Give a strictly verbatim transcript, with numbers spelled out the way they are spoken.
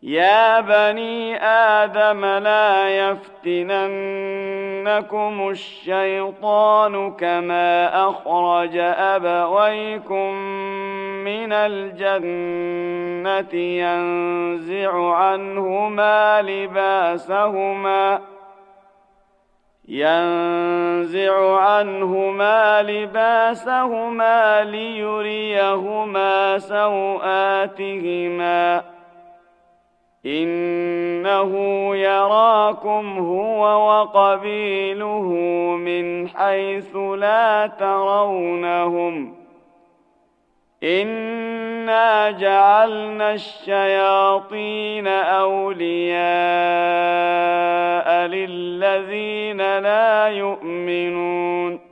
يا بني آدم لا يفتننكم الشيطان كما أخرج أبويكم من الجنة ينزع عنهما لباسهما ينزع عنهما لباسهما ليريهما سوآتهما إنه يراكم هو وقبيله من حيث لا ترونهم إنا جعلنا الشياطين أولياء للذين لا يؤمنون